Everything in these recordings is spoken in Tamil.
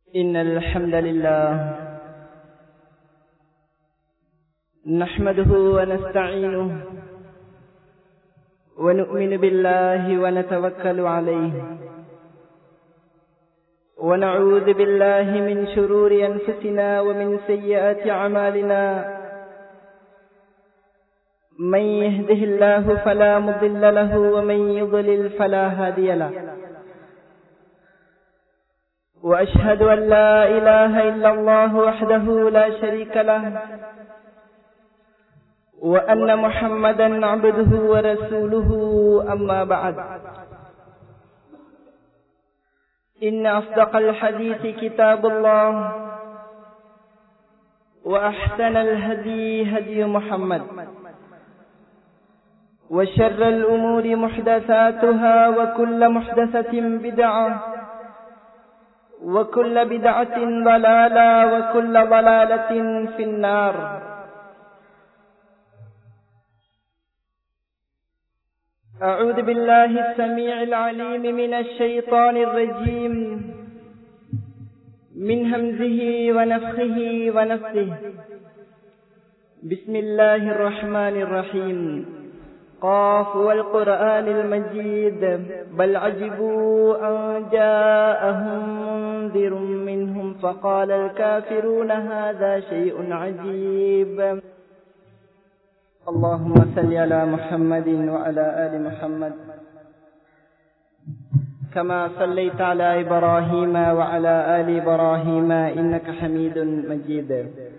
إن الحمد لله نحمده ونستعينه ونؤمن بالله ونتوكل عليه ونعوذ بالله من شرور أنفسنا ومن سيئات أعمالنا من يهده الله فلا مضل له ومن يضلل فلا هادي له وأشهد أن لا إله إلا الله وحده لا شريك له وأن محمدا عبده ورسوله أما بعد إن أصدق الحديث كتاب الله وأحسن الهدي هدي محمد وشر الأمور محدثاتها وكل محدثة بدعة وكل بدعة ضلالة وكل ضلالة في النار. أعوذ بالله السميع العليم من الشيطان الرجيم من همزه ونفخه ونفثه. بسم الله الرحمن الرحيم. قاف والقرآن المجيد بل عجبوا أن جاءهم منذر منهم فقال الكافرون هذا شيء عجيب. اللهم صل على محمد وعلى آل محمد كما صليت على إبراهيم وعلى آل إبراهيم إنك حميد مجيد.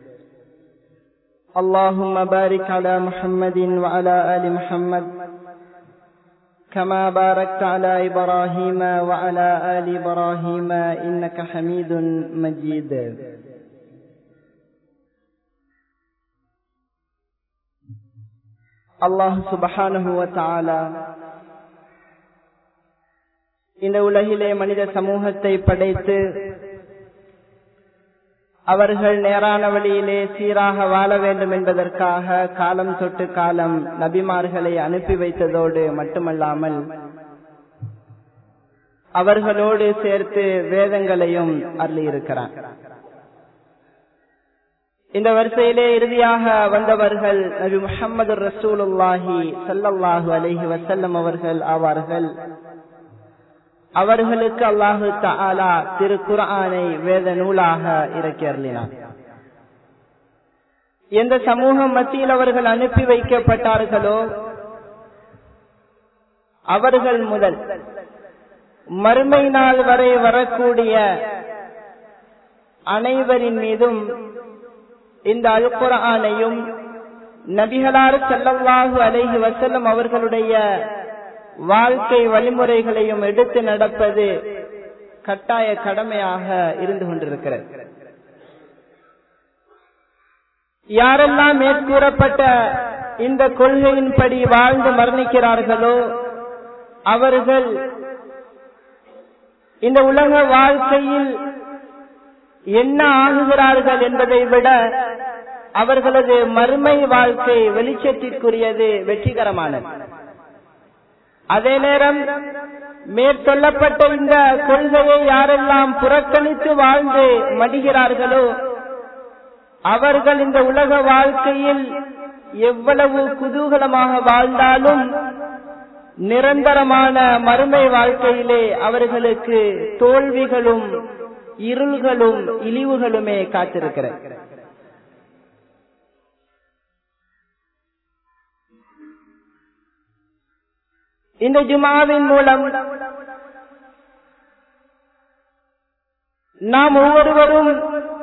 اللهم بارك على محمد وعلى آل محمد كما باركت على إبراهيم وعلى آل إبراهيم إنك حميد مجيد. அல்லாஹ் சுப்ஹானஹு வ தஆலா இந்த உலகிலே மனித சமூகத்தை படைத்து அவர்கள் நேரான வழியிலே சீராக வாழ வேண்டும் என்பதற்காக காலம் தொட்டு காலம் நபிமார்களை அனுப்பி வைத்ததோடு மட்டுமல்லாமல் அவர்களோடு சேர்த்து வேதங்களையும் அருளியிருக்கிறார். இந்த வரிசையிலே இறுதியாக வந்தவர்கள் நபி முஹம்மது ரசூலுல்லாஹி ஸல்லல்லாஹு அலைஹி வஸல்லம் அவர்கள் ஆவார்கள். அவர்களுக்கு அல்லாஹு தஆலா திருக்குர்ஆனை வேத நூலாக இறக்கி அருளினார். எந்த சமூகம் மத்தியில் அவர்கள் அனுப்பி வைக்கப்பட்டார்களோ அவர்கள் முதல் மறுமை நாள் வரை வரக்கூடிய அனைவரின் மீதும் இந்த அல் குர்ஆனையும் நபிகளார் ஸல்லல்லாஹு அலைஹி வஸல்லம் அவர்களுடைய வாழ்க்கை வழிமுறைகளையும் எடுத்து நடப்பது கட்டாய கடமையாக இருந்து கொண்டிருக்கிறது. யாரெல்லாம் மேற்கூறப்பட்ட இந்த கொள்கையின்படி வாழ்ந்து மரணிக்கிறார்களோ அவர்கள் இந்த உலக வாழ்க்கையில் என்ன ஆகுகிறார்கள் என்பதை விட அவர்களது மறுமை வாழ்க்கை வெளிச்சத்திற்குரியது, வெற்றிகரமானது. அதே நேரம் மேற்கொள்ளப்பட்ட இந்த கொள்கையை யாரெல்லாம் புறக்கணித்து வாழ்ந்து மடிகிறார்களோ அவர்கள் இந்த உலக வாழ்க்கையில் எவ்வளவு குதூகலமாக வாழ்ந்தாலும் நிரந்தரமான மறுமை வாழ்க்கையிலே அவர்களுக்கு தோல்விகளும் இருள்களும் இழிவுகளுமே காத்திருக்கிறது. இந்த ஜுமாவின் மூலம் நாம் ஒவ்வொருவரும்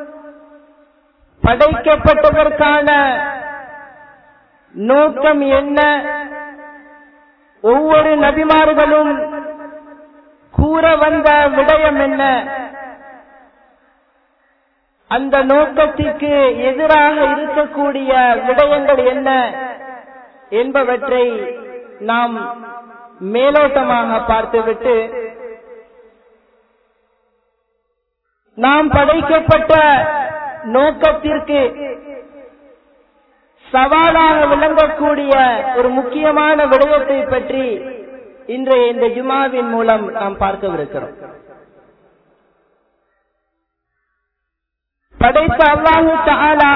படைக்கப்பட்டதற்கான நோக்கம் என்ன, ஒவ்வொரு நபிமார்களும் கூற வந்த விடயம் என்ன, அந்த நோக்கத்திற்கு எதிராக இருக்கக்கூடிய விடயங்கள் என்ன என்பவற்றை நாம் மேலோட்டமாக பார்த்துவிட்டு நாம் படைக்கப்பட்ட நோக்கத்திற்கு சவாலாக விளங்கக்கூடிய ஒரு முக்கியமான விடயத்தை பற்றி இன்றைய இந்த ஜுமாவின் மூலம் நாம் பார்க்கவிருக்கிறோம். படைத்த அல்லாஹு தஆலா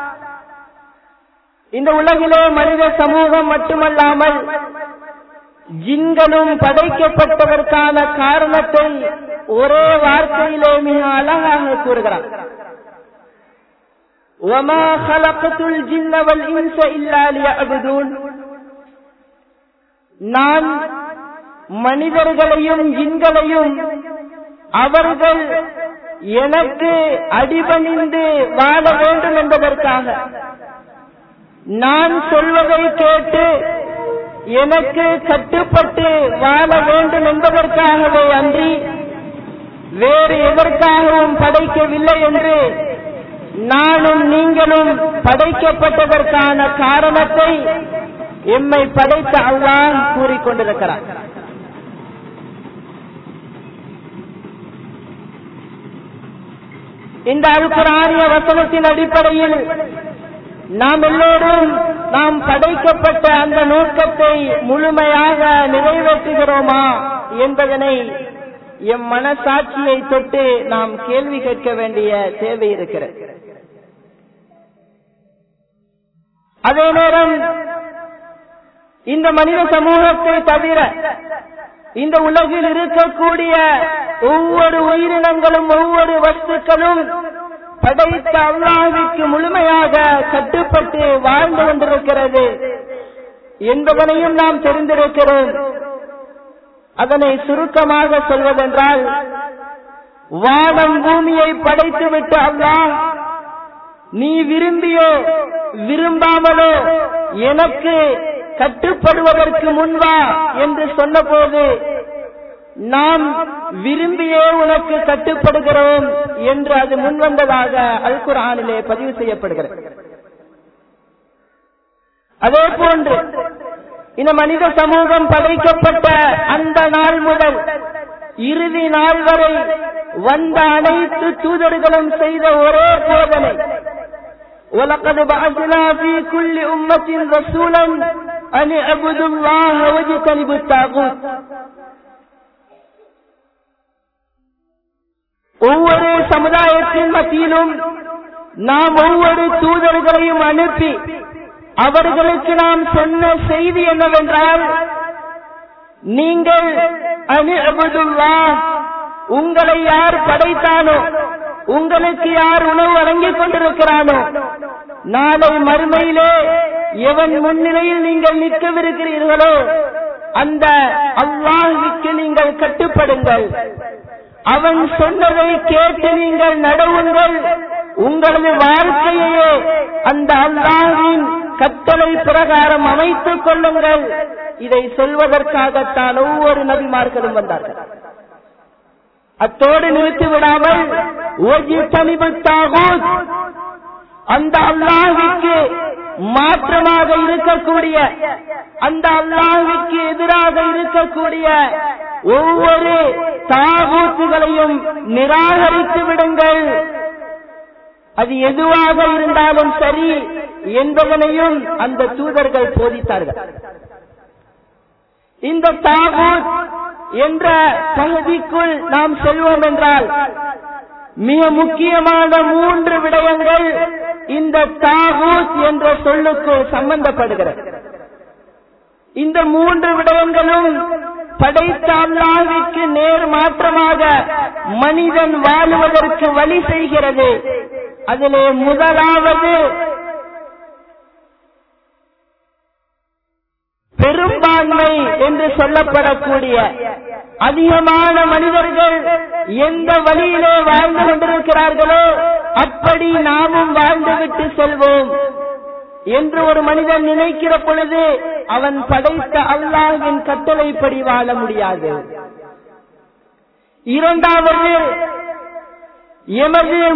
இந்த உலகிலே மனித சமூகம் மட்டுமல்லாமல் ஜின்களும் படைக்கப்பட்டதற்கான காரணத்தை ஒரே வார்த்தையிலே மிக அழகாக கூறுகிறார். وَمَا خَلَقْتُ الْجِنَّ وَالْإِنسَ إِلَّا لِيَعْبُدُونِ நான் மனிதர்களையும் ஜின்களையும் அவர்கள் எனக்கு அடிபணிந்து வாழ வேண்டும் என்பதற்காக, நான் சொல்வதை கேட்டு எனக்கு கட்டுப்பட்டு வாழ வேண்டும் என்பதற்காகவே அன்றி வேறு எதற்காகவும் படைக்கவில்லை என்று நானும் நீங்களும் படைக்கப்பட்டதற்கான காரணத்தை எம்மை படைத்த அல்லாஹ் கூறிக்கொண்டிருக்கிறார். இந்த அல்குர்ஆனிய வசனத்தின் அடிப்படையில் நாம் எல்லோரும் நாம் படைக்கப்பட்ட அந்த நோக்கத்தை முழுமையாக நிறைவேற்றுகிறோமா என்பதனை எம் மனசாட்சியை தொட்டு நாம் கேள்வி கேட்க வேண்டிய தேவை இருக்கிறது. அதே நேரம் இந்த மனித சமூகத்தை தவிர இந்த உலகில் இருக்கக்கூடிய ஒவ்வொரு உயிரினங்களும் ஒவ்வொரு வஸ்துக்களும் படைத்த அல்லாஹ்வுக்கு முழுமையாக கட்டுப்பட்டு வாழ்ந்து கொண்டிருக்கிறது என்பதனையும் நாம் தெரிந்திருக்கிறோம். அதனை சுருக்கமாக சொல்வதென்றால், வானம் பூமியை படைத்துவிட்டு அல்லாஹ் நீ விரும்பியோ விரும்பாமலோ எனக்கு கட்டுப்படுவதற்கு முன்வா என்று சொன்னபோது நாம் விரும்பியே உனக்கு கட்டுப்படுகிறோம் என்று அது முன்வந்ததாக அல் குர்ஆனிலே பதிவு செய்யப்படுகிறது. அதே போன்று இந்த மனித சமூகம் படைக்கப்பட்ட அந்த நாள் முதல் இறுதி நாள் வரை வந்த அனைத்து தூதர்களும் செய்த ஒரே போதனை, وَلَقَدْ بَعَثْنَا فِي كُلِّ أُمَّةٍ رَسُولًا أَنِ اعْبُدُوا اللَّهَ وَاجْتَنِبُوا الطَّاغُوتَ. ஒவ்வொரு சமுதாயத்தின் மத்தியிலும் நாம் ஒவ்வொரு தூதர்களையும் அனுப்பி அவர்களுக்கு நாம் சொன்ன செய்தி என்னவென்றால், நீங்கள் அனிஅபுதுல்லாஹ், உங்களை யார் படைத்தானோ, உங்களுக்கு யார் உணவு வழங்கிக் கொண்டிருக்கிறானோ, நாளை மறுமையிலே எவன் முன்னிலையில் நீங்கள் நிற்கவிருக்கிறீர்களோ அந்த அல்லாஹ்வுக்கு நீங்கள் கட்டுப்படுங்கள், அவன் சொன்னதை கேட்டு நீங்கள் நடவுங்கள், உங்களது வாழ்க்கையே அந்த அல்லாஹ்வின் கட்டளை பிரகாரம் அமைத்துக் கொள்ளுங்கள். இதை சொல்வதற்காகத்தான் ஒவ்வொரு நபிமார்களும் வந்தார்கள். அத்தோடு நிறுத்திவிடாமல் அந்த அல்லாஹ்வுக்கு மாற்றமாக இருக்கக்கூடிய, அந்த அல்லாஹ்வுக்கு எதிராக இருக்கக்கூடிய ஒவ்வொரு தாகூத்துகளையும் நிராகரித்து விடுங்கள், அது எதுவாக இருந்தாலும் சரி என்பதனையும் அந்த தூதர்கள் போதித்தார்கள். இந்த தாகூத் என்ற பகுதிக்குள் நாம் செல்வோம் என்றால் மிக முக்கியமான 3 விடயங்கள் இந்த தாகூத் என்ற சொல்லுக்கு சம்பந்தப்படுகிறது. இந்த 3 விடயங்களும் படைத்த அல்லாஹ்வுக்கு நேர் மாற்றமாக மனிதன் வாழுவதற்கு வழி செய்கிறது. அதிலே முதலாவது பெரும்பான்மை என்று சொல்லப்படக்கூடிய அதிகமான மனிதர்கள் எந்த வழியிலே வாழ்ந்து கொண்டிருக்கிறார்களோ அப்படி நாமும் வாழ்ந்துவிட்டு செல்வோம் என்று ஒரு மனிதன் நினைக்கிற பொழுது அவன் படைத்த அல்லாஹ்வின் கட்டளைப்படி வாழ முடியாது. இரண்டாவது, எமது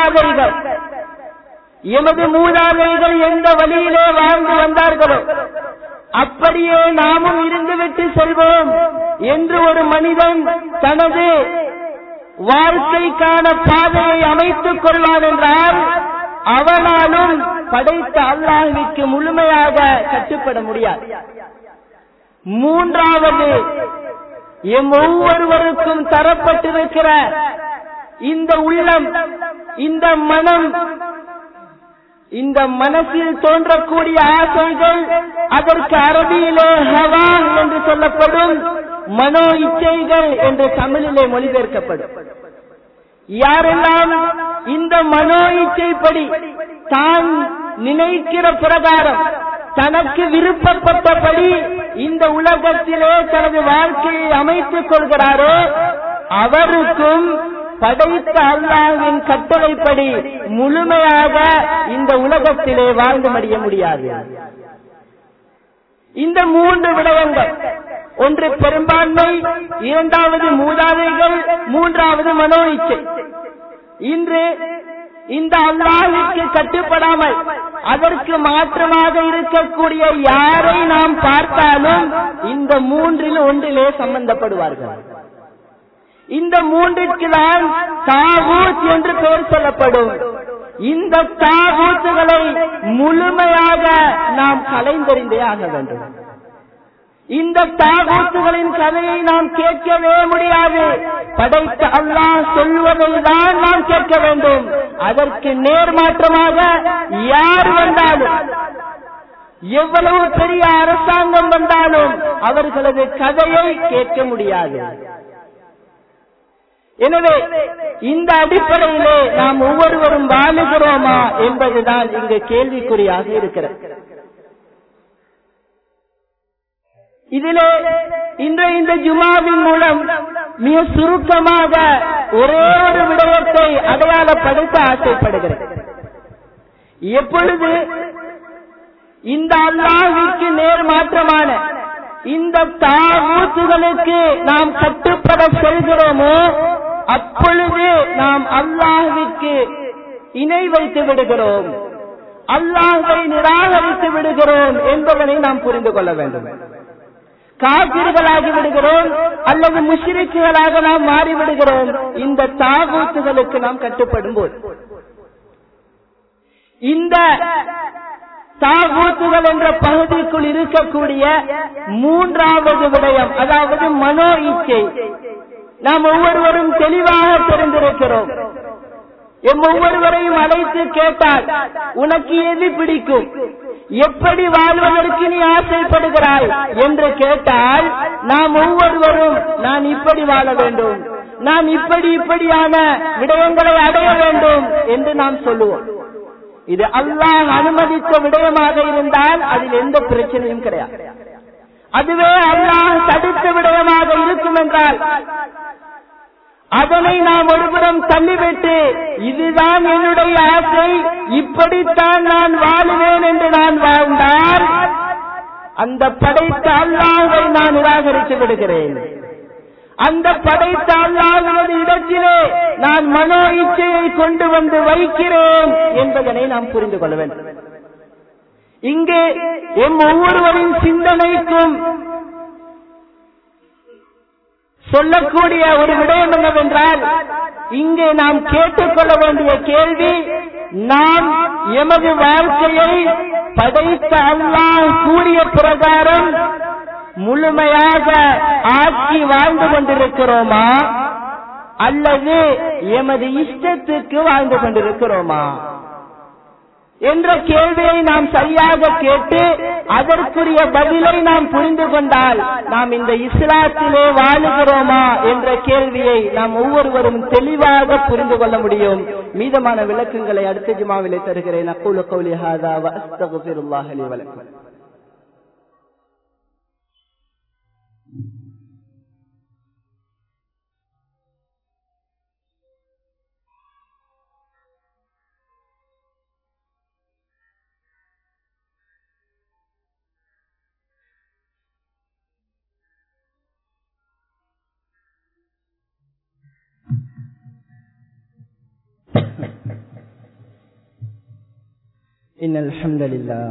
மூதாதைகள் எந்த வழியிலே வாழ்ந்து வந்தார்களோ அப்படியே நாமும் இருந்துவிட்டு செல்வோம் என்று ஒரு மனிதன் தனது வாழ்க்கைக்கான பாதையை அமைத்துக் கொள்வான் என்றால் அவனாலும் படைத்த அல்லாஹ்வுக்கு முழுமையாக கட்டுப்பட முடியாது. மூன்றாவது, எம் ஒவ்வொருவருக்கும் தரப்பட்டிருக்கிற இந்த உள்ளம், இந்த மனம், இந்த மனசில் தோன்றக்கூடிய ஆசைகள் அதற்கு அரபியிலே ஹவா என்று சொல்லப்படும், மனோ இச்சைகள் என்று தமிழிலே மொழிபெயர்க்கப்படும். யாரெல்லாம் இந்த மனோ இச்சைப்படி தான் நினைக்கிற பிரகாரம் தனக்கு விருப்பப்பட்டபடி இந்த உலகத்திலே தனது வாழ்க்கையை அமைத்துக் கொள்கிறாரோ அவருக்கும் படைத்த அல்லாஹ்வின் கட்டளைப்படி முழுமையாக இந்த உலகத்திலே வாழ்ந்து மடிய முடியாது. இந்த 3 விடயங்கள், ஒன்று பெரும்பான்மை, இரண்டாவது மூதாதைகள், மூன்றாவது மனோ இச்சை. இன்று இந்த அல்லாஹ்விற்கு கட்டுப்படாமல் அதற்கு மாற்றமாக இருக்கக்கூடிய யாரை நாம் பார்த்தாலும் இந்த 3ல் ஒன்றிலே சம்பந்தப்படுவார்கள். இந்த 3ற்கு தான் தாகூத் என்று பெயர் சொல்லப்படும். இந்த தாகூத்துகளை முழுமையாக நாம் கலைந்தறிந்தே ஆக வேண்டும். இந்த தாகூத்துகளின் கதையை நாம் கேட்கவே முடியாது. படைத்த அல்லாஹ் சொல்வதை தான் நாம் கேட்க வேண்டும். அதற்கு நேர்மாற்றமாக யார் வந்தாலும், எவ்வளவு பெரிய அரசாங்கம் வந்தாலும் அவர்களது கதையை கேட்க முடியாது. எனவே இந்த அடிப்படையிலே நாம் ஒவ்வொருவரும் வாழுகிறோமா என்பதுதான் இங்கு கேள்விக்குறியாக இருக்கிறது. இதிலே இன்றைய இந்த ஜுமாவின் மூலம் மிக சுருக்கமாக ஒரே ஒரு விடயத்தை அடையாளப்படுத்த ஆசைப்படுகிறேன். எப்பொழுது இந்த அல்லாஹ்விற்கு நேர்மாற்றமான இந்த தாகூத்துகளுக்கு நாம் கட்டுப்பட செல்கிறோமோ அப்பொழுது நாம் அல்லாஹ்விற்கு இணை வைத்து விடுகிறோம், அல்லாஹ்வை நிராகரித்து விடுகிறோம் என்பதனை நாம் புரிந்து கொள்ள வேண்டும். காபிர்களாகி விடுகிறோம் அல்லது முஷ்ரிக்குகளாக நாம் மாறிவிடுகிறோம் இந்த தாகூத்துகளுக்கு நாம் கட்டுப்படும் போது. இந்த தாகூத்துகள் என்ற பகுதிக்குள் இருக்கக்கூடிய 3வது விடயம், அதாவது மனோ இச்சை, நாம் ஒவ்வொருவரும் தெளிவாக தெரிந்திருக்கிறோம். எம் ஒவ்வொருவரையும் அழைத்து கேட்டால் உனக்கு எது பிடிக்கும், எப்படி வாழ்வதற்கு நீ ஆசைப்படுகிறாய் என்று கேட்டால் நாம் ஒவ்வொருவரும் நான் இப்படி வாழ வேண்டும், நான் இப்படியான விடயங்களை அடைய வேண்டும் என்று நாம் சொல்லுவோம். இது அல்லாஹ் அனுமதித்த விடயமாக இருந்தால் அதில் எந்த பிரச்சனையும் கிடையாது. அதுவே அல்லாஹ் தடுத்த விடயமாக இருக்கும் என்றால் அதனை நாம் ஒருபுறம் தள்ளிவிட்டு இதுதான் என்னுடைய ஆசை, இப்படித்தான் நான் வாழுவேன் என்று நான் வாழ்ந்தால் அந்த படைத்த அல்லாஹ்வை நான் நிராகரித்து விடுகிறேன். அந்த படைத்த அல்லாஹ்வின் இடத்திலே நான் மனோ இச்சையை கொண்டு வந்து வைக்கிறேன் என்பதனை நாம் புரிந்து கொள்ள வேண்டும். இங்கே எம் ஒவ்வொருவரின் சிந்தனைக்கும் சொல்லக்கூடிய ஒரு விடயம் என்னவென்றால், இங்கே நாம் கேட்டுக்கொள்ள வேண்டிய கேள்வி, நாம் எமது வாழ்க்கையை படைத்த அல்லாஹ் கூறிய பிரகாரம் முழுமையாக ஆக்கி வாழ்ந்து கொண்டிருக்கிறோமா அல்லது எமது இஷ்டத்துக்கு வாழ்ந்து கொண்டிருக்கிறோமா என்ற கேள்வியை நாம் சரியாக கேட்டு அதற்குரிய பதிலை நாம் புரிந்து கொண்டால் நாம் இந்த இஸ்லாத்திலே வாழுகிறோமா என்ற கேள்வியை நாம் ஒவ்வொருவரும் தெளிவாக புரிந்து கொள்ள முடியும். மீதமான விளக்கங்களை அடுத்த ஜுமாவிலே தருகிறேன். அக்கூலு கௌலி ஹாதா வ அஸ்தக்ஃபிருல்லாஹ லி வ லக்கும். إن الحمد لله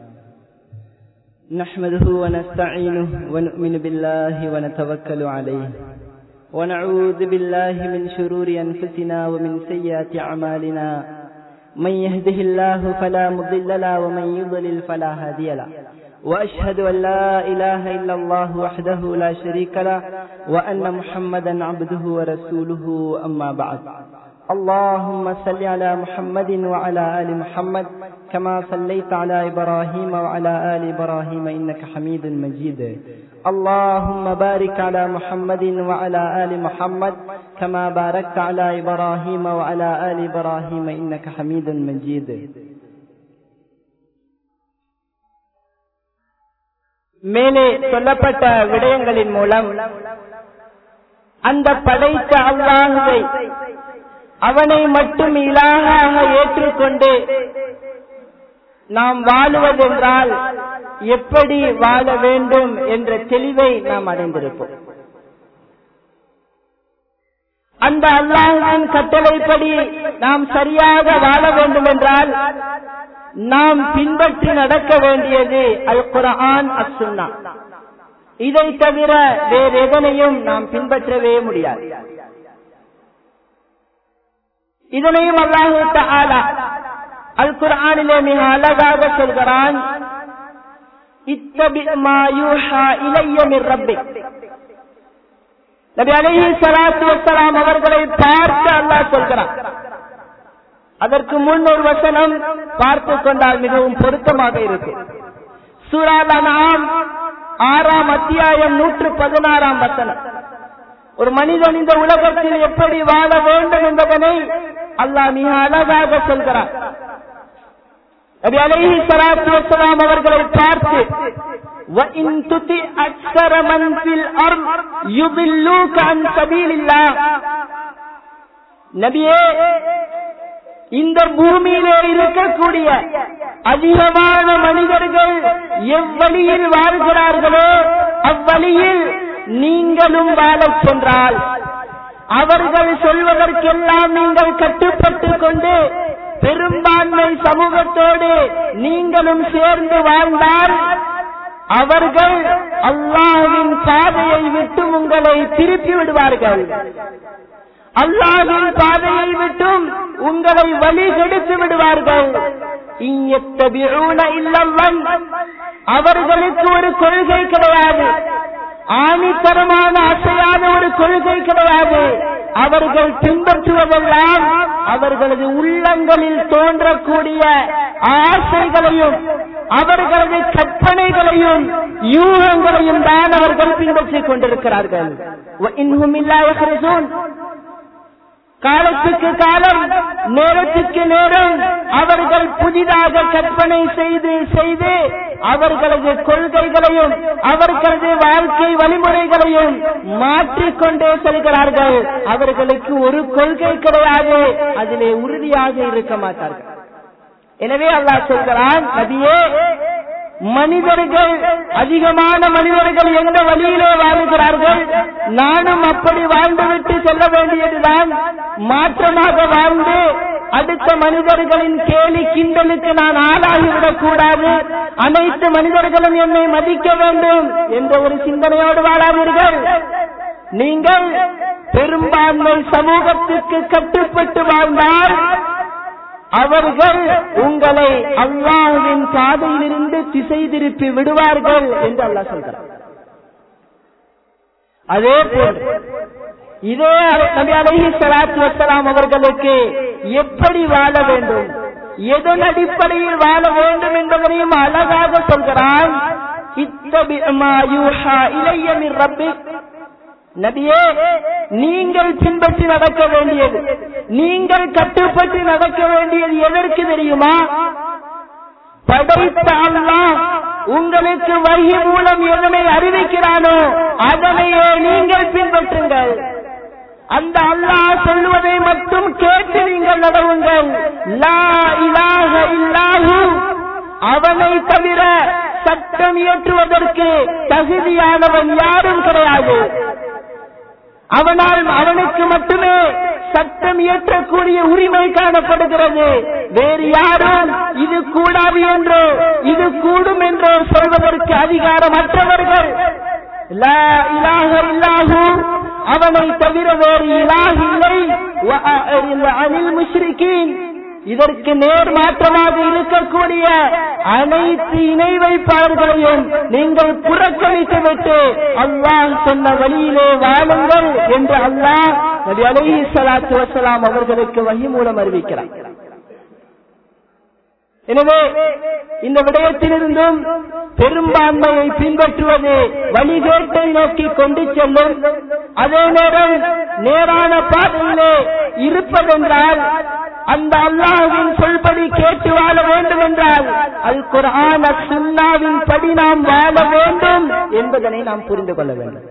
نحمده ونستعينه ونؤمن بالله ونتوكل عليه ونعوذ بالله من شرور أنفسنا ومن سيئات أعمالنا من يهده الله فلا مضل له ومن يضلل فلا هادي له وأشهد أن لا إله إلا الله وحده لا شريك له وأن محمدا عبده ورسوله أما بعد اللهم صل على محمد وعلى آل محمد كما صليت على إبراهيم وعلى آل إبراهيم إنك حميد مجيد. اللهم بارك على محمد وعلى آل محمد كما باركت على إبراهيم وعلى آل إبراهيم إنك حميد مجيد. மேலே சொல்லப்பட்ட விடயங்களின் மூலம் அந்த படைத்த அல்லாஹ்வை அவனை மட்டும் இலாஹாக ஏற்றுக்கொண்டு நாம் வாழுவதென்றால் எப்படி வாழ வேண்டும் என்ற தெளிவை நாம் அடைந்திருப்போம். அந்த அல்லாஹ்வின் கட்டளைப்படி நாம் சரியாக வாழ வேண்டும் என்றால் நாம் பின்பற்றி நடக்க வேண்டியது அல் குர்ஆன் அஸ் சுன்னா. இதை தவிர வேறு எதனையும் நாம் பின்பற்றவே முடியாது. இதனையும் அல்லாஹ் தஆலா அல் குர்ஆனிலே மிக அழகாக சொல்கிறான், இத்தபி மா யூஹா இலைய மிர் ரப்பிக். நபி அலைஹிஸ்ஸலாத்து வஸ்ஸலாம் அவர்களை பார்த்து அல்லாஹ் சொல்கிறான். அதற்கு முன் ஒரு வசனம் பார்த்து கொண்டால் மிகவும் பொருத்தமாக இருக்கும். சூரா அன்ஆம் 6ஆம் அத்தியாயம் 116ஆம் வசனம். ஒரு மனிதன் இந்த உலகத்தில் எப்படி வாழ வேண்டும் என்பதனை அல்லாஹ் மிக அழகாக சொல்கிறார். நபி அலைஹிஸ்ஸலாத்து வஸ்ஸலாம் அவர்களை பார்த்து وَإِن تُطِعْ أَكْثَرَ مَنْ فِي الْأَرْضِ يُضِلُّوكَ عَنْ سَبِيلِ اللَّهِ. நபியே, இந்த பூமியிலே இருக்கக்கூடிய அதிகமான மனிதர்கள் எவ்வழியில் வாழ்கிறார்களோ அவ்வழியில் நீங்களும் வாழச் சென்றால், அவர்கள் சொல்வதற்கெல்லாம் நீங்கள் கட்டுப்பட்டு கொண்டு பெரும்பான்மை சமூகத்தோடு நீங்களும் சேர்ந்து வாழ்ந்தால் அவர்கள் அல்லாஹ்வின் பாதையை விட்டு உங்களை திருப்பி விடுவார்கள். அல்லாஹ்வின் பாதையை விட்டும் உங்களை வழிகெடுத்து விடுவார்கள். அவர்களுக்கு ஒரு கொள்கை கிடையாது, ஆணித்தரமான அசையாத ஒரு கொள்கை கிடையாது. அவர்கள் பின்பற்றுவதெல்லாம் அவர்களது உள்ளங்களில் தோன்றக்கூடிய ஆசைகளையும் அவர்களது கற்பனைகளையும் யூகங்களையும் தான் அவர்கள் பின்பற்றிக் கொண்டிருக்கிறார்கள். காலத்துக்கு காலம், நேரத்துக்கு நேரம் அவர்கள் புதிதாக கற்பனை செய்து செய்து அவர்களது கொள்கைகளையும் அவர்களது வாழ்க்கை வழிமுறைகளையும் மாற்றிக்கொண்டே செல்கிறார்கள். அவர்களுக்கு ஒரு கொள்கை கிடையாது, அதிலே உறுதியாக இருக்க மாட்டார்கள். எனவே அல்லாஹ் சொல்கிறான், நபியே, மனிதர்கள் அதிகமான மனிதர்கள் எந்த வழியிலே வாழுகிறார்கள், நானும் அப்படி வாழ்ந்துவிட்டு செல்ல வேண்டியதுதான். மாற்றமாக வாழ்ந்து அடுத்த மனிதர்களின் கேலி கிண்டலுக்கு நான் ஆளாகிவிடக் கூடாது, அனைத்து மனிதர்களும் என்னை மதிக்க வேண்டும் என்ற ஒரு சிந்தனையோடு வாழாதீர்கள். நீங்கள் பெரும்பான்மை சமூகத்திற்கு கட்டுப்பட்டு வாழ்ந்தால் அவர்கள் உங்களை அல்லாஹ்வின் பாதையிலிருந்து திசை திருப்பி விடுவார்கள் என்று அல்லாஹ் சொல்கிறார். அதே போல் இதே நபி அலைஹிஸ்ஸலாத்து வஸ்ஸலாம் அவர்களுக்கு எப்படி வாழ வேண்டும், எதன் அடிப்படையில் வாழ வேண்டும் என்பதையும் அழகாக சொல்கிறான். இத்தபி மா யூஹா இலைய மிர் ரப்பிக். நபியே, நீங்கள் பின்பற்றி நடக்க வேண்டியது, நீங்கள் கட்டுப்பட்டு நடக்க வேண்டியது எதற்கு தெரியுமா? படைத்த அல்லாஹ் உங்களுக்கு வஹி மூலம் எதனை அறிவிக்கிறானோ அதனையே நீங்கள் பின்பற்றுங்கள். அந்த அல்லாஹ் சொல்லுவதை மட்டும் கேட்டு நீங்கள் நடவுங்கள். லா இலாஹ இல்லாஹு, அவனை தவிர சட்டம் இயற்றுவதற்கு தகுதியானவன் யாரும் கிடையாது. அவனுக்கு மட்டுமே சட்டம் இயற்றக்கூடிய உரிமை காணப்படுகிறது. வேறு யாரும் இது கூடாது என்றோ இது கூடும் என்றோ சொல்வதற்கு அதிகாரமற்றவர்கள். லா இலாஹ இல்லாஹு, அவனை தவிர வேறு இலாஹ் இல்லை. அனில் முஷ்ரிகீன், இதற்கு நேர் மாற்றமாக இருக்கக்கூடிய அனைத்து இணை வைப்பாளர்களையும் நீங்கள் புறக்கணித்துவிட்டு அல்லாஹ் சொன்ன வழியிலே வாழுங்கள் என்று அல்லாஹ் நபி அலைஹிஸ்ஸலாத்து வஸ்ஸலாம் அவர்களுக்கு வஹி மூலம் அறிவிக்கிறார். எனவே இந்த விடயத்திலிருந்தும் பெரும்பான்மையை பின்பற்றுவது வழிகேட்டை நோக்கி கொண்டு செல்லும். அதே நேரம் நேரான பாதையிலே இருப்பதென்றால் அந்த அல்லாஹ்வின் சொல்படி கேட்டு வாழ வேண்டும் என்றால் அல் குர்ஆன் சுன்னாவின் படி நாம் வாழ வேண்டும் என்பதனை நாம் புரிந்து கொள்ள வேண்டும்.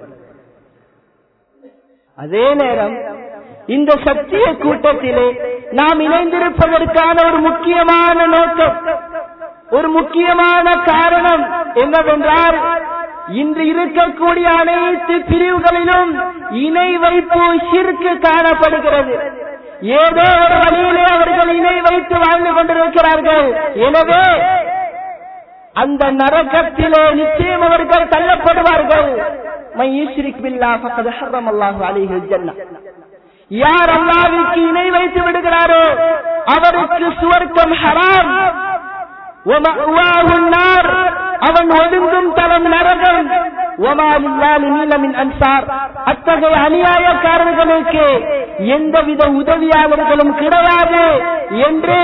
அதே நேரம் இந்த சத்திய கூட்டத்திலே நாம் இணைந்திருப்பதற்கான ஒரு முக்கியமான நோக்கம், ஒரு முக்கியமான காரணம் என்னவென்றால் இன்று இருக்கக்கூடிய அனைத்து பிரிவுகளிலும் இணை வைப்பு ஷிர்க் காணப்படுகிறது. ஏதோ ஒரு வழியிலே அவர்கள் இணை வைத்து வாழ்ந்து கொண்டிருக்கிறார்கள். எனவே அந்த நரகத்திலே நிச்சயம் அவர்கள் தள்ளப்படுவார்கள். மை யுஷ்ரிக் பில்லாஹ் ஃபகத் ஹர்ரமல்லாஹு அலைஹில் ஜன்னah. யார் அல்லாஹ்வுக்கு இணை வைத்து விடுகிறாரோ அவருக்கு சுவர்க்கம் ஹராம். வமஅவாஹுன் நார், அவன் ஒதுங்கும் தலம் நரகம். வமா லில்லாஹி மின் அன்சார், அத்தகைய அநியாயக்காரர்களுக்கு எந்தவித உதவியாளர்களும் கிடையாது என்று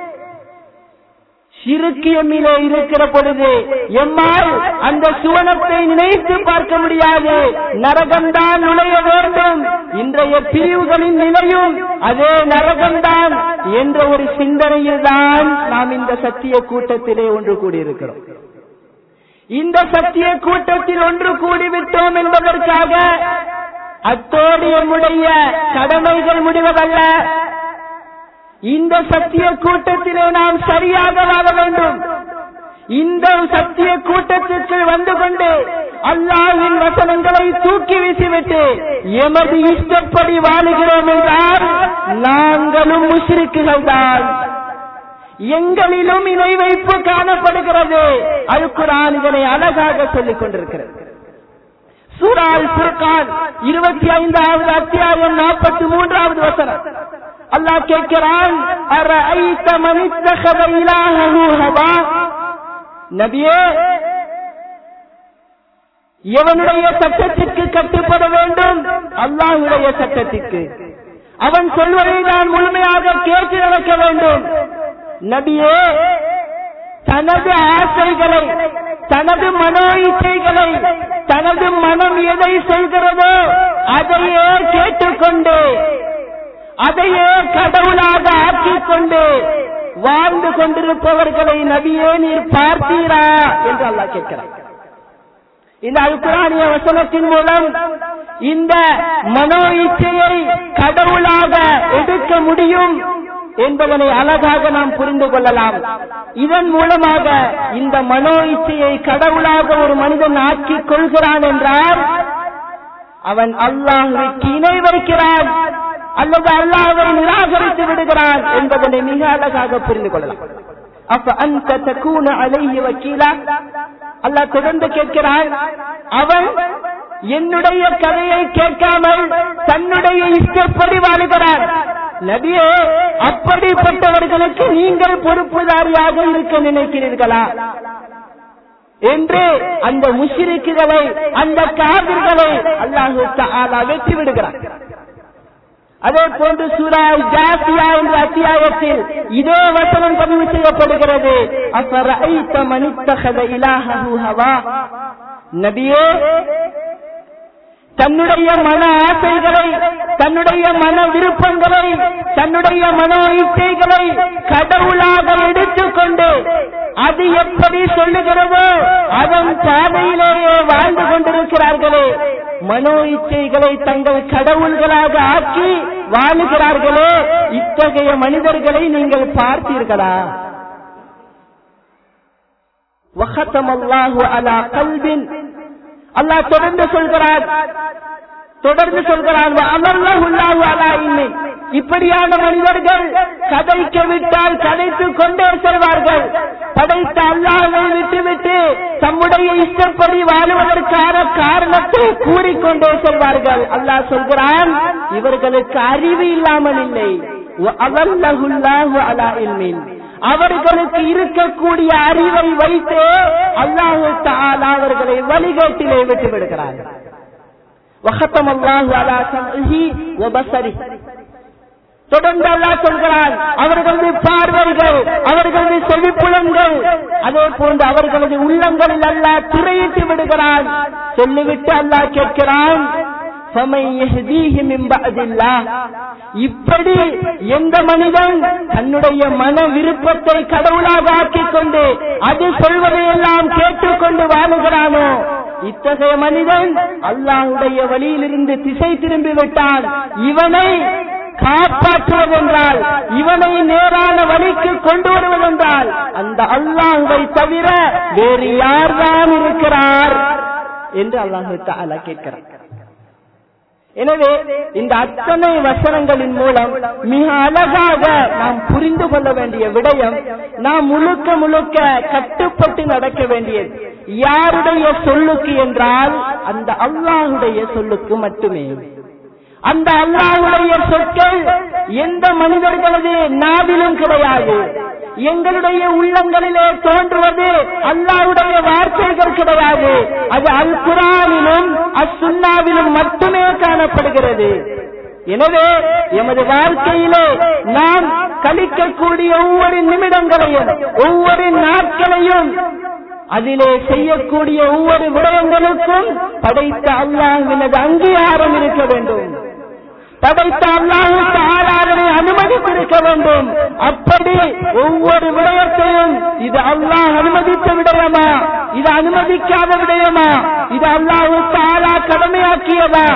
ஷிர்க் எம்மிலே இருக்கிற பொழுது எம்மால் அந்த சுவனத்தை நினைத்து பார்க்க முடியாது. நரகம்தான் நுழைய வேண்டும். இன்றைய பிரிவுகளின் நிலையும் அதே நரகம்தான் என்ற ஒரு சிந்தனையில் தான் நாம் இந்த சத்திய கூட்டத்திலே ஒன்று கூடியிருக்கிறோம். இந்த சத்திய கூட்டத்தில் ஒன்று கூடிவிட்டோம் என்பதற்காக அத்தோடு நம்முடைய கடமைகள் முடிவதல்ல. இந்த சத்திய கூட்டத்திலே நாம் சரியாக வாழ வேண்டும். இந்த சத்திய கூட்டத்திற்கு வந்து கொண்டு அல்லாஹ்வின் வசனங்களை தூக்கி வீசிவிட்டு எமது இஷ்டப்படி வாழுகிறோம் என்றால் நாங்களும் முஷ்ரிக்குகள் தான். எங்களிலும் இணை வைப்பு காணப்படுகிறது. அல் குர்ஆன் இதனை அழகாக சொல்லிக் கொண்டிருக்கிறது. சூரா அல் ஃபுர்கான் 25வது அத்தியாயம் 43வது வசனம் அல்லாஹ் கேட்கிறான், அரஐத மன் இத்தகத இலாஹஹு ஹவா. நபியே, எவனுடைய சட்டத்திற்கு கட்டுப்பட வேண்டும்? அல்லாஹ்வுடைய சட்டத்திற்கு. அவன் சொல்வதை நான் முழுமையாக கேட்டு நடக்க வேண்டும். நபியே, தனது ஆசைகளை, தனது மனோ இச்சைகளை, தனது மனம் எதை சொல்கிறதோ அதையே கேட்டுக்கொண்டு அதையே கடவுளாக ஆக்கிக் கொண்டு வாழ்ந்து கொண்டிருப்பவர்களை நபியே நீர் பார்த்தீரா என்று அல்லாஹ் கேட்கிறார். இந்த அல் குர்ஆனிய வசனத்தின் மூலம் இந்த மனோ இச்சையை கடவுளாக எடுக்க முடியும் என்பதனை அழகாக நாம் புரிந்து கொள்ளலாம். இதன் மூலமாக இந்த மனோ இச்சையை கடவுளாக ஒரு மனிதன் ஆக்கிக் கொள்கிறான் என்றால் அவன் அல்லாஹ்வுக்கு இணை வைக்கிறான் அல்லது அல்லாஹ்வை நிராகரித்து விடுகிறான் என்பதனை மிக அழகாக புரிந்து கொள்ளலாம். அப்ப அந்த தகூன அலைஹி வக்கீலா, அல்லாஹ் தொடர்ந்து கேட்கிறான், அவன் என்னுடைய கதையை கேட்காமல் தன்னுடைய இஷ்டப்படி வாழுகிறான். நபியே, அப்படிப்பட்டவர்களுக்கு நீங்கள் பொறுப்புதாரியாக இருக்க நினைக்கிறீர்களா என்று அந்த முஷ்ரிக்குகளை, அந்த காபிர்களை அல்லாஹ் தஆலா வெற்றி விடுகிறான். அதே போன்று சூரா ஜாசியா என்ற அத்தியாயத்தில் இதே வசனம் பதிவு செய்யப்படுகிறது. அஃபரஐத மன் இத்தகத இலாஹஹு ஹவா. நபியே, தன்னுடைய மன ஆசைகளை, தன்னுடைய மன விருப்பங்களை, தன்னுடைய மனோ இச்சைகளை கடவுளாக எடுத்துக்கொண்டு அது எப்படி சொல்லுகிறதோ அதன் பாதையிலேயே வாழ்ந்து கொண்டிருக்கிறார்களே, மனோ இச்சைகளை தங்கள் கடவுள்களாக ஆக்கி வாழுகிறார்களே, இத்தகைய மனிதர்களை நீங்கள் பார்த்தீர்களா? வஹதமல்லாஹு அலா கல்பின், அல்லாஹ் தொடர்ந்து சொல்கிறார், அமர்லஹுல்லாஹு அலா இல்மி. இப்படியான மனிதர்கள் கதைக்க விட்டால் கதைத்துக் கொண்டே செல்வார்கள். படைத்த அல்லாஹ்வை விட்டுவிட்டு தம்முடைய இஷ்டப்படி வாழுவதற்கான காரணத்தை கூறிக்கொண்டே செல்வார்கள். அல்லாஹ் சொல்கிறான், இவர்களுக்கு அறிவு இல்லாமல் இல்லை. அமர்லஹுல்லாஹு அலா இல்மி, அவர்களுக்கு இருக்கக்கூடிய அறிவை வைத்து அல்லாஹ் தஆலா அவர்களை வழிகாட்டிலே விட்டு விடுகிறார். வஹத்தமல்லாஹு அலா சம்இஹி வ பஸரிஹி. தொடர்ந்து அல்லாஹ் சொல்கிறான், அவர்களது பார்வைகள், அவர்களது செவிப்புலன்கள், அதே போன்று அவர்களது உள்ளங்களில் அல்லாஹ் திரையிட்டு விடுகிறான். சொல்லிவிட்டு அல்லாஹ் கேட்கிறான், இப்படி எந்த மனிதன் தன்னுடைய மன விருப்பத்தை கடவுளாக ஆக்கிக் கொண்டு அது சொல்வதையெல்லாம் கேட்டுக்கொண்டு வாழுகிறானோ, இத்தகைய மனிதன் அல்லாஹ்வுடைய வழியிலிருந்து திசை திரும்பி விட்டான். இவனை காப்பாற்றுவதென்றால், இவனை நேரான வழிக்கு கொண்டு வருவதென்றால் அந்த அல்லாஹ்வை தவிர வேறு யார்தான் இருக்கிறார் என்று அல்லாஹ் தஆலா கேட்கிறார். எனவே இந்த அத்தனை வசனங்களின் மூலம் மிக அழகாக நாம் புரிந்து கொள்ள வேண்டிய விடயம், நாம் முழுக்க முழுக்க கட்டுப்பட்டு நடக்க வேண்டியது யாருடைய சொல்லுக்கு என்றால் அந்த அல்லாஹ்வுடைய சொல்லுக்கு மட்டுமே. அந்த அல்லாஹ்வுடைய சொற்கள் எந்த மனிதர்களது நாவிலும் கிடையாது. எங்களுடைய உள்ளங்களிலே தோன்றுவது அல்லாஹ்வுடைய வார்த்தைகள் கிடையாது. அது அல் குர்ஆனிலும் அஸ்-சுன்னாவிலும் மட்டுமே காணப்படுகிறது. எனவே எமது வாழ்க்கையிலே நாம் கழிக்கக்கூடிய ஒவ்வொரு நிமிடங்களையும், ஒவ்வொரு நாட்களையும், அதிலே செய்யக்கூடிய ஒவ்வொரு விடயங்களுக்கும் படைத்த அல்லாஹ்வினது அங்கீகாரம் இருக்க வேண்டும். படைத்த அல்லாஹ் தஆலாவை அனுமதித்திருக்க வேண்டும். அப்படி ஒவ்வொரு விடயத்தையும் இது அல்லாஹ் அனுமதித்த விடயமா, இது அனுமதிக்காத விடயமா, இது அல்லாஹ் தஆலா கடமையாக்கியதா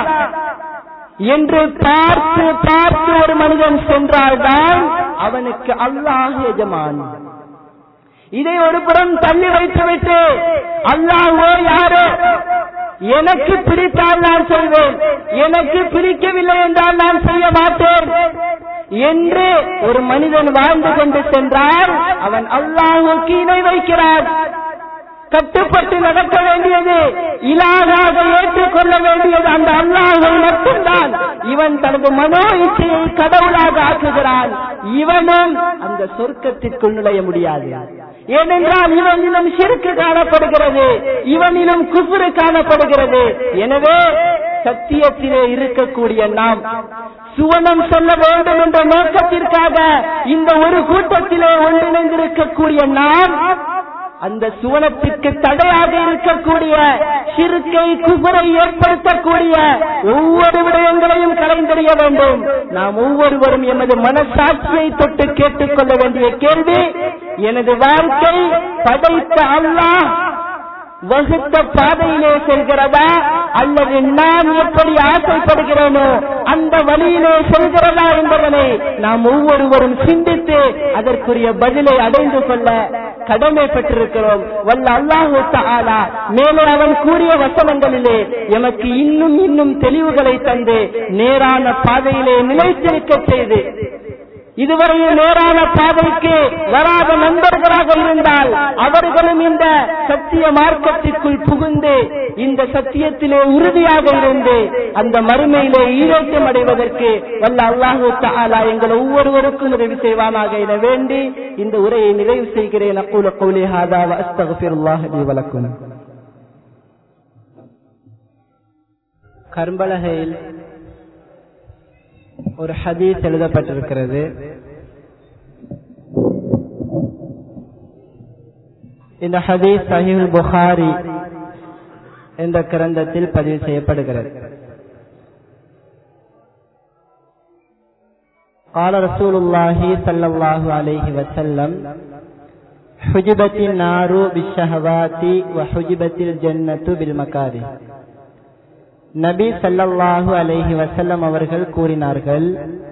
என்று பார்த்து பார்த்து ஒரு மனிதன் சென்றால்தான் அவனுக்கு அல்லாஹ் எஜமான். இதை ஒரு புறம் தள்ளி வைத்துவிட்டு அல்லாஹ்வோ யாரோ, எனக்கு பிடித்தால் நான் சொல்வேன், எனக்கு பிடிக்கவில்லை என்றால் நான் செய்ய மாட்டேன் என்று ஒரு மனிதன் வாழ்ந்து கொண்டு சென்றால் அவன் அல்லாஹ்வுக்கு இணை வைக்கிறான். கட்டுப்பட்டு நடக்க வேண்டியது, இலாகாக ஏற்றுக்கொள்ள வேண்டியது அந்த அல்லாஹ்வை மட்டும்தான். இவன் தனது மனோ இச்சையை கடவுளாக ஆக்குகிறான். இவனும் அந்த சொர்க்கத்திற்குள் நுழைய முடியாது. ஏனென்றால் இவனிலும் ஷிர்க் காணப்படுகிறது, இவனிலும் குஃப்ர் காணப்படுகிறது. எனவே சத்தியத்திலே இருக்கக்கூடிய நாம் சுவனம் சொல்ல வேண்டும் என்ற நோக்கத்திற்காக இந்த ஒரு கூட்டத்திலே ஒன்றிணைந்திருக்கக்கூடிய நாம் அந்த சுவனத்திற்கு தடையாக இருக்கக்கூடிய ஷிர்கை குஃபரை ஏற்படுத்தக்கூடிய ஒவ்வொரு விடயங்களையும் கலைந்தெறிய வேண்டும். நாம் ஒவ்வொருவரும் எமது மனசாட்சியை தொட்டு கேட்டுக்கொள்ள வேண்டிய கேள்வி, எனது வாழ்க்கை படைத்த அல்லாஹ் வகுத்த பாதையிலே செல்கிறதா அல்லது நான் எப்படி ஆசைப்படுகிறேனோ அந்த வழியிலே செல்கிறதா என்பதனை நாம் ஒவ்வொருவரும் சிந்தித்து அதற்குரிய பதிலை அடைந்து கொள்ள கடமைப்பட்டிருக்கிறோம். வல்ல அல்லாஹ் தஆலா மேலே அவன் கூறிய வசனங்களிலே எமக்கு இன்னும் இன்னும் தெளிவுகளை தந்து நேரான பாதையிலே நிலைத்திருக்க செய்து, இதுவரையில் நேரான பாதைக்கு வராத நண்பர்களாக இருந்தால் அவர்களும் இந்த சத்திய மார்க்கத்திற்குள் புகுந்து இந்த சத்தியத்திலே உறுதியாக இருந்து அந்த மறுமையிலே ஈரேற்றம் அடைவதற்கு வல்ல அல்லாஹ் தஆலா எங்கள் ஒவ்வொருவருக்கும் உதவி செய்வானாக என வேண்டி இந்த உரையை நிறைவு செய்கிறேன். அக்கூலு கௌலி ஹாதா வ அஸ்தக்ஃபிருல்லாஹ் லி வ லக்கும். கர்பலகையில் ஒரு ஹதீஸ் எழுதப்பட்டிருக்கிறது. இந்த ஹதீஸ் சஹீஹுல் புகாரி என்ற கிரந்தத்தில் பதிவு செய்யப்படுகிறது. قال رسول الله صلى الله عليه وسلم حجبت النار بالشهوات وحجبت الجنة بالمكاره. நபி ஸல்லல்லாஹு அலைஹி வஸல்லம் அவர்கள் கூறினார்கள்,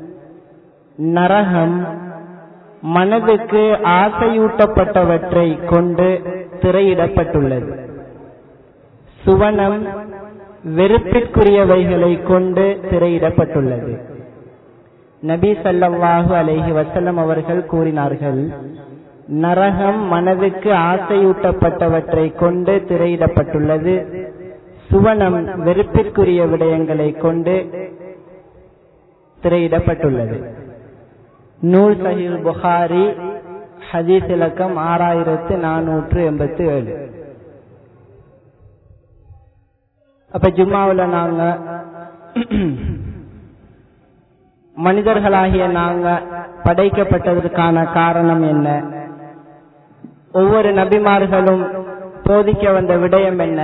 நரகம் மனதுக்கு ஆசையூட்டப்பட்டவற்றை கொண்டு திரையிடப்பட்டுள்ளது, சுவனம் வெறுப்பிற்குரியவைகளை கொண்டு திரையிடப்பட்டுள்ளது. நபி ஸல்லல்லாஹு அலைஹி வஸல்லம் அவர்கள் கூறினார்கள், நரகம் மனதுக்கு ஆசையூட்டப்பட்டவற்றை கொண்டு திரையிடப்பட்டுள்ளது, சுவனம் வெறுப்பிற்குரிய விடயங்களை கொண்டு திரையிடப்பட்டுள்ளது. நூல் சஹீஹ் புகாரி, ஹதீஸ் இலக்கம் 6487. அப்ப ஜும்மாவுல நாங்க மனிதர்களாகிய நாங்க படைக்கப்பட்டதற்கான காரணம் என்ன, ஒவ்வொரு நபிமார்களும் போதிக்க வந்த விடயம் என்ன,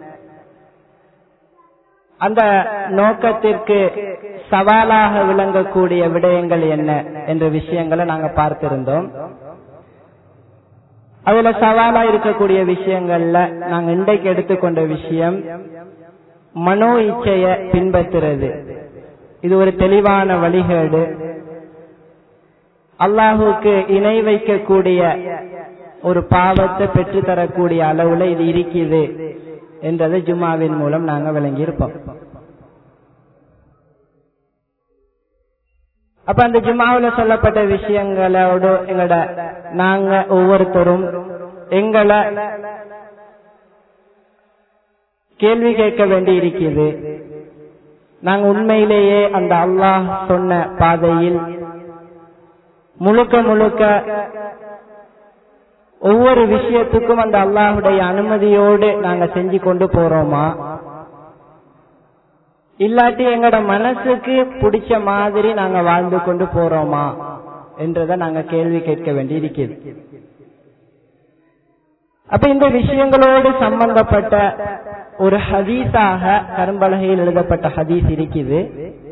அந்த நோக்கத்திற்கு சவாலாக விளங்கக்கூடிய விடயங்கள் என்ன என்ற விஷயங்களை நாங்க பார்த்திருந்தோம். அதுல சவாலா இருக்கக்கூடிய விஷயங்கள்ல நாங்க இன்றைக்கு எடுத்துக்கொண்ட விஷயம் மனோ இச்சைய பின்பற்றுறது. இது ஒரு தெளிவான வழிகேடு. அல்லாஹுக்கு இணை வைக்கக்கூடிய ஒரு பாவத்தை பெற்று தரக்கூடிய அளவுல இது இருக்குது என்றதை ஜும்மாவின் மூலம் நாங்க விளங்கி இருப்போம். அப்ப அந்த ஜும்மாவுல சொல்லப்பட்ட விஷயங்களோடு நாங்க ஒவ்வொருத்தரும் எங்களை கேள்வி கேட்க வேண்டி இருக்குது. நாங்க உண்மையிலேயே அந்த அல்லாஹ் சொன்ன பாதையில் முழுக்க முழுக்க ஒவ்வொரு விஷயத்துக்கும் அந்த அல்லாஹுடைய அனுமதியோடு நாங்க செஞ்சு கொண்டு போறோமா, இல்லாட்டி எங்கட மனசுக்கு பிடிச்ச மாதிரி நாங்க வாழ்ந்து கொண்டு போறோமா என்றதை நாங்க கேள்வி கேட்க வேண்டி இருக்குது. அப்ப இந்த விஷயங்களோடு சம்பந்தப்பட்ட ஒரு ஹதீஸாக கரும்பலகையில் எழுதப்பட்ட ஹதீஸ் இருக்குது.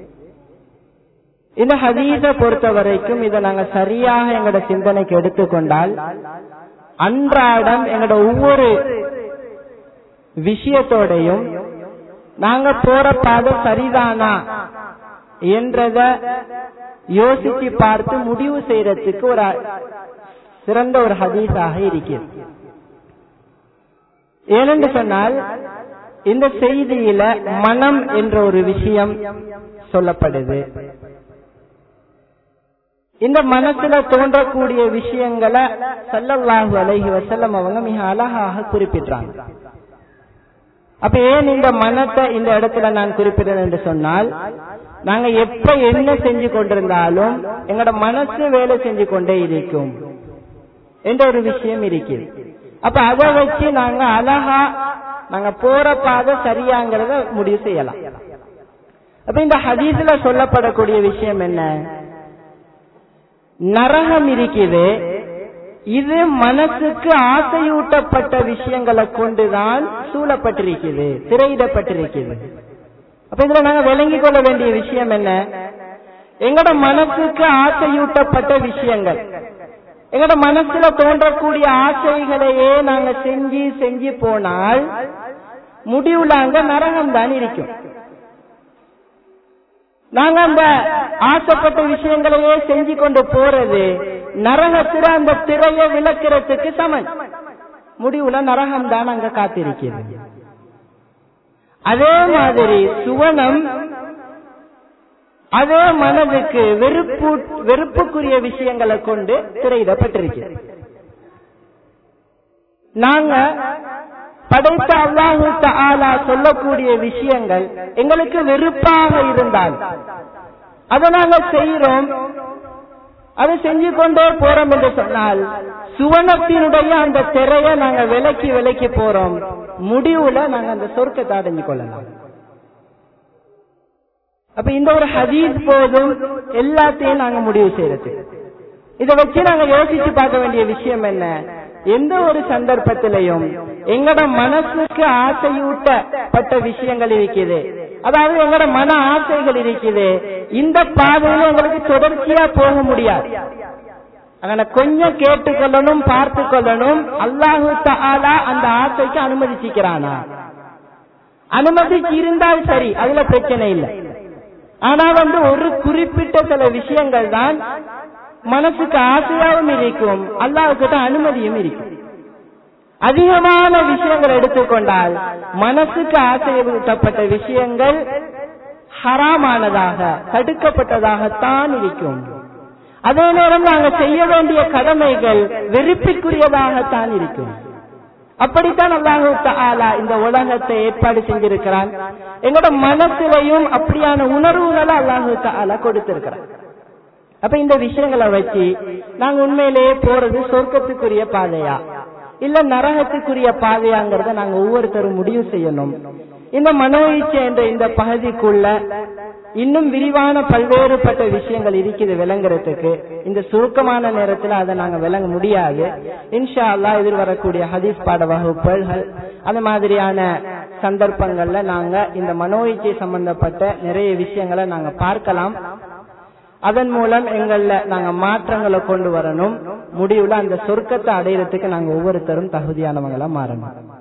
இந்த ஹதீஸை பொறுத்த வரைக்கும் இதை நாங்க சரியாக எங்களோட சிந்தனைக்கு எடுத்துக்கொண்டால் அன்றாடம் எங்களோட ஒவ்வொரு விஷயத்தோடையும் நாங்க போற பாதை சரிதானா என்றத யோசிச்சு பார்த்து முடிவு செய்யறதுக்கு ஒரு சிறந்த ஒரு ஹதீஸாக இருக்கிறது. ஏனென்று சொன்னால் இந்த செய்தியில மனம் என்ற ஒரு விஷயம் சொல்லப்படுது. இந்த மனசுல தோன்றக்கூடிய விஷயங்களை ஸல்லல்லாஹு அலைஹி வஸல்லம் அவங்க மிக அழகாக குறிப்பிட்டாங்க. அப்ப ஏன் இந்த மனத்தை இந்த இடத்துல நான் குறிப்பிடுறேன் என்று சொன்னால், நாங்க எப்ப என்ன செஞ்சு கொண்டிருந்தாலும் எங்களோட மனசு வேலை செஞ்சு கொண்டே இருக்கும் என்ற ஒரு விஷயம் இருக்குது. அப்ப அதை வச்சு நாங்க அழகா நாங்க போற பாதை சரியாங்கிறத முடிவு செய்யலாம். அப்ப இந்த ஹதீஸ்ல சொல்லப்படக்கூடிய விஷயம் என்ன, நரகம் இருக்குது, இது மனசுக்கு ஆசையூட்டப்பட்ட விஷயங்களை கொண்டுதான் சூழப்பட்டிருக்குது, திரையிடப்பட்டிருக்குது. அப்ப இதுல நாங்க விளங்கிக் கொள்ள வேண்டிய விஷயம் என்ன, எங்கட மனசுக்கு ஆசையூட்டப்பட்ட விஷயங்கள், எங்கட மனசுல தோன்றக்கூடிய ஆசைகளையே நாங்க செஞ்சு செஞ்சு போனால் முடிவுல அங்க நரகம் தான் இருக்கும். நாங்க அந்த ஆசைப்பட்ட விஷயங்களையே செஞ்சு கொண்டு போறது நரகத்துல அந்த திரையை விளக்கிறதுக்கு சமன். முடிவுல நரகம் தான் அங்க காத்திருக்கிறது. அதே மாதிரி சுவனம் அதே மனதுக்கு வெறுப்புக்குரிய விஷயங்களை கொண்டு திரையிடப்பட்டிருக்கிறது. நாங்க படைத்த அல்லாஹு தஆலா சொல்லக்கூடிய விஷயங்கள் எங்களுக்கு வெறுப்பாக இருந்தால் அதை நாங்க செய்யறோம், அதை செஞ்சு கொண்டே போறோம் என்று சொன்னால் சுவனத்தினுடைய அந்த திரையை நாங்க விலக்கி விலக்கி போறோம். முடிவுல நாங்க அந்த சொர்க்கத்தை அடைஞ்சு கொள்ளலாம். அப்ப இந்த ஒரு ஹதீஸ் போதும் எல்லாத்தையும் நாங்க முடிவு செய்யறது. இதை வச்சு நாங்க யோசிச்சு பார்க்க வேண்டிய விஷயம் என்ன, எந்த ஒரு சந்தர்ப்பத்திலையும் எங்கட மனசுக்கு ஆசையூட்டப்பட்ட விஷயங்கள் இருக்குது, அதாவது எங்கட மன ஆசைகள் இருக்குது, இந்த பாதையில எங்களுக்கு தொடர்ச்சியா போக முடியாது. அங்க கொஞ்சம் கேட்டுக்கொள்ளணும், பார்த்து கொள்ளணும். அல்லாஹு தஆலா அந்த ஆசைக்கு அனுமதிச்சிக்கிறானா, அனுமதிச்சு இருந்தால் சரி, அதுல பிரச்சனை இல்லை. ஆனா ஒரு குறிப்பிட்ட சில விஷயங்கள் தான் மனசுக்கு ஆசையாகவும் இருக்கும், அல்லாஹ்வுக்கு அனுமதியும் இருக்கும். அதிகமான விஷயங்கள் எடுத்துக்கொண்டால் மனசுக்கு ஆசையூட்டப்பட்ட விஷயங்கள் ஹராமானதாக தடுக்கப்பட்டதாகத்தான் இருக்கும். அதே நேரம் நாங்கள் செய்ய வேண்டிய கடமைகள் வெறுப்பிற்குரியதாகத்தான் இருக்கும். அப்படித்தான் அல்லாஹு தஆலா இந்த உலகத்தை ஏற்பாடு செஞ்சிருக்கிறான். எங்களோட மனசிலையும் அப்படியான உணர்வுகளை அல்லாஹு தஆலா கொடுத்திருக்கிறான். அப்ப இந்த விஷயங்களை வச்சு நாங்க உண்மையிலேயே போறது சொர்க்கத்துக்குரிய பாதையா இல்ல நரகத்துக்குரிய பாதையாங்கிறத நாங்க ஒவ்வொருத்தரும் முடிவு செய்யணும். இந்த மனோ இச்சை என்ற இந்த பகுதிக்குள்ள இன்னும் விரிவான பல்வேறுபட்ட விஷயங்கள் இருக்குது விளங்குறதுக்கு. இந்த சுருக்கமான நேரத்தில் அதை நாங்க விளங்க முடியாது. இன்ஷா அல்லாஹ் எதிர்வரக்கூடிய ஹதீஸ் பாட வகுப்புகள் அந்த மாதிரியான சந்தர்ப்பங்கள்ல நாங்க இந்த மனோ இச்சை சம்பந்தப்பட்ட நிறைய விஷயங்களை நாங்க பார்க்கலாம். அதன் மூலம் எங்கள்ல நாங்க மாற்றங்களை கொண்டு வரணும். முடிவுல அந்த சொர்க்கத்தை அடையிறதுக்கு நாங்க ஒவ்வொருத்தரும் தகுதியானவங்களா மாறணும்.